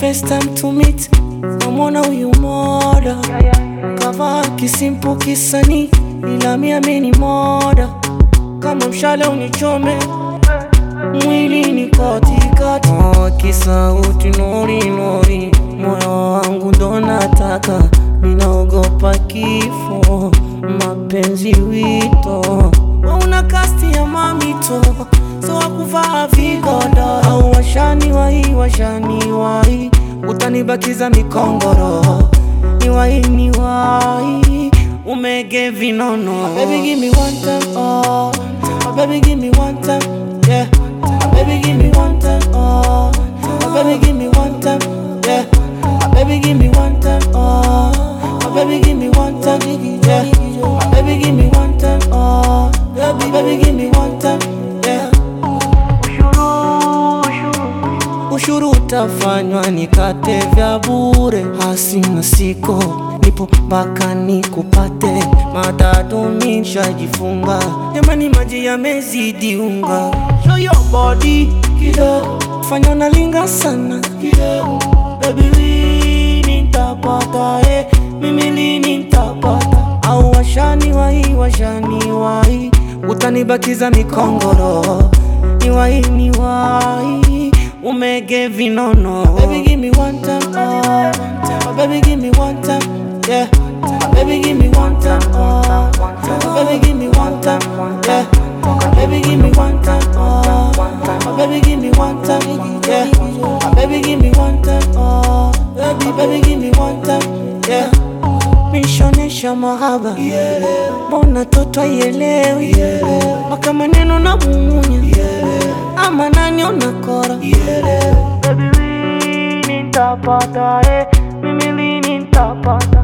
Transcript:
first time to meet, namwona huyu moda kavaa kisimpo kisani, ila mimi ameni moda kama mshale unichome mwili ni katikati. Kisauti nori nori, moyo wangu ndo nataka, ninaogopa kifo, mapenzi wito. Una kasti ya mamito, so wakuvaa vigoda. Au washani wahi, utanibakiza mikongoro. Ni wahi, umege vinono. Baby give me one time, oh. Baby give me one time, yeah. Baby give me one time, oh. Baby give me one time, yeah. Baby give me one time, oh. Baby give me one time, yeah. Baby give me one time, oh. Baby give me one time, yeah. Ushuru utafanywa nikate vya bure, hasina siko, nipo mpaka nikupate. Matatu nishajifunga, jamani maji yamezidi unga. Show your body kidogo, fanya unalinga sana kidogo. Baby lini nitapata, mimi lini nitapata. Au washani wahi, utanibakiza mikongoro. Ni wahi, umege vinono. Baby give me one time, oh. Baby give me one time, yeah. Baby give me one time, oh. Baby give me one time, yeah. Baby give me one time, oh. Baby give me one time, yeah. Baby give me one time, oh. Baby give me one time, yeah. Mishonesha mahaba, mbona toto haielewi, maka maneno na mumunya, ama nani unakora. Baby lini nitapata, mimi lini nitapata.